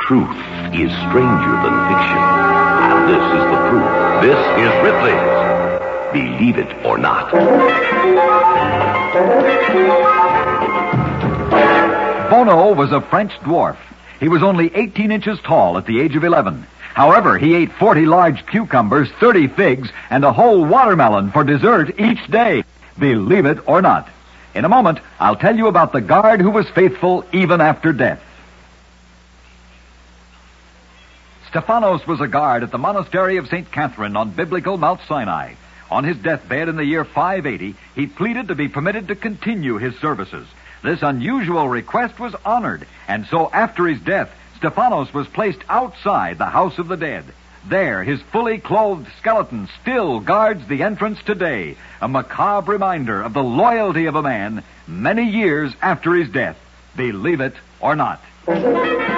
Truth is stranger than fiction. And this is the proof. This is Ripley's Believe It or Not. Bono was a French dwarf. He was only 18 inches tall at the age of 11. However, he ate 40 large cucumbers, 30 figs, and a whole watermelon for dessert each day. Believe it or not. In a moment, I'll tell you about the guard who was faithful even after death. Stephanos was a guard at the monastery of St. Catherine on biblical Mount Sinai. On his deathbed in the year 580, he pleaded to be permitted to continue his services. This unusual request was honored, and so after his death, Stephanos was placed outside the house of the dead. There, his fully clothed skeleton still guards the entrance today, a macabre reminder of the loyalty of a man many years after his death. Believe it or not.